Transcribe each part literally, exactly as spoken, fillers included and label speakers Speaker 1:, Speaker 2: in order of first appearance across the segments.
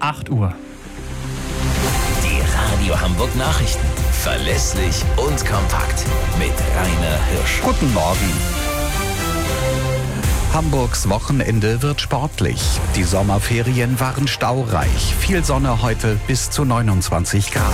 Speaker 1: acht Uhr.
Speaker 2: Die Radio Hamburg Nachrichten. Verlässlich und kompakt. Mit Rainer Hirsch.
Speaker 3: Guten Morgen. Hamburgs Wochenende wird sportlich. Die Sommerferien waren staureich. Viel Sonne heute bis zu neunundzwanzig Grad.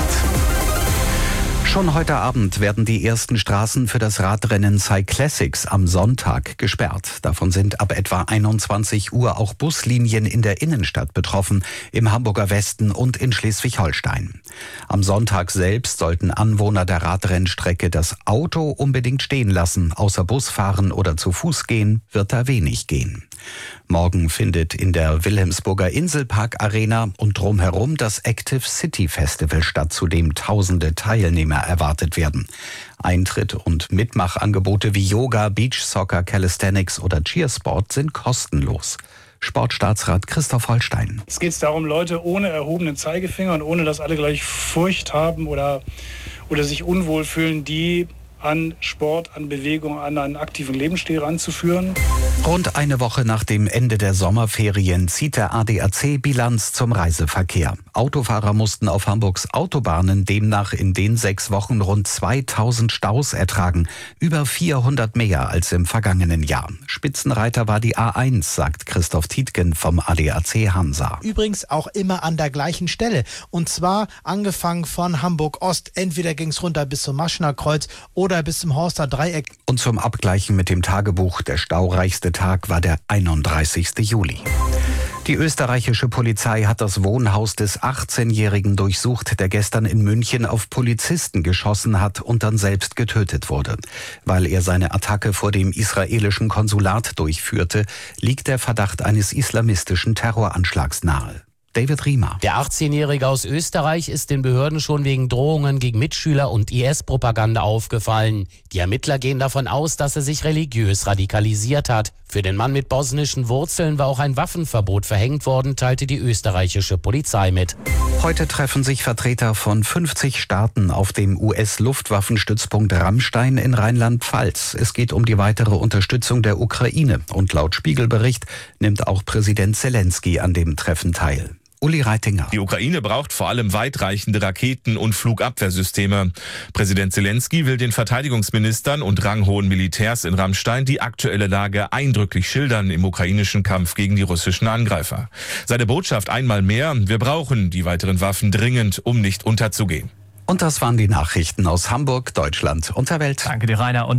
Speaker 3: Schon heute Abend werden die ersten Straßen für das Radrennen Cyclassics am Sonntag gesperrt. Davon sind ab etwa einundzwanzig Uhr auch Buslinien in der Innenstadt betroffen, im Hamburger Westen und in Schleswig-Holstein. Am Sonntag selbst sollten Anwohner der Radrennstrecke das Auto unbedingt stehen lassen. Außer Bus fahren oder zu Fuß gehen, wird da wenig gehen. Morgen findet in der Wilhelmsburger Inselpark Arena und drumherum das Active City Festival statt, zu dem tausende Teilnehmer erwartet werden. Eintritt und Mitmachangebote wie Yoga, Beachsoccer, Calisthenics oder Cheersport sind kostenlos. Sportstaatsrat Christoph Holstein.
Speaker 4: Es geht darum, Leute ohne erhobenen Zeigefinger und ohne, dass alle gleich Furcht haben oder, oder sich unwohl fühlen, die an Sport, an Bewegung, an einen aktiven Lebensstil ranzuführen.
Speaker 3: Rund eine Woche nach dem Ende der Sommerferien zieht der A D A C Bilanz zum Reiseverkehr. Autofahrer mussten auf Hamburgs Autobahnen demnach in den sechs Wochen rund zweitausend Staus ertragen. Über vierhundert mehr als im vergangenen Jahr. Spitzenreiter war die A eins, sagt Christoph Tietgen vom A D A C Hansa.
Speaker 5: Übrigens auch immer an der gleichen Stelle. Und zwar angefangen von Hamburg Ost. Entweder ging es runter bis zum Maschener Kreuz oder Oder bis zum Horster Dreieck.
Speaker 3: Und zum Abgleichen mit dem Tagebuch, der staureichste Tag war der einunddreißigste Juli. Die österreichische Polizei hat das Wohnhaus des achtzehnjährigen durchsucht, der gestern in München auf Polizisten geschossen hat und dann selbst getötet wurde. Weil er seine Attacke vor dem israelischen Konsulat durchführte, liegt der Verdacht eines islamistischen Terroranschlags nahe. David Riemer.
Speaker 6: Der achtzehnjährige aus Österreich ist den Behörden schon wegen Drohungen gegen Mitschüler und I S-Propaganda aufgefallen. Die Ermittler gehen davon aus, dass er sich religiös radikalisiert hat. Für den Mann mit bosnischen Wurzeln war auch ein Waffenverbot verhängt worden, teilte die österreichische Polizei mit.
Speaker 3: Heute treffen sich Vertreter von fünfzig Staaten auf dem U S-Luftwaffenstützpunkt Ramstein in Rheinland-Pfalz. Es geht um die weitere Unterstützung der Ukraine. Und laut Spiegelbericht nimmt auch Präsident Zelensky an dem Treffen teil. Uli Reitinger.
Speaker 7: Die Ukraine braucht vor allem weitreichende Raketen- und Flugabwehrsysteme. Präsident Zelensky will den Verteidigungsministern und ranghohen Militärs in Ramstein die aktuelle Lage eindrücklich schildern im ukrainischen Kampf gegen die russischen Angreifer. Seine Botschaft einmal mehr: Wir brauchen die weiteren Waffen dringend, um nicht unterzugehen.
Speaker 3: Und das waren die Nachrichten aus Hamburg, Deutschland und der Welt.
Speaker 1: Danke dir, Rainer. Und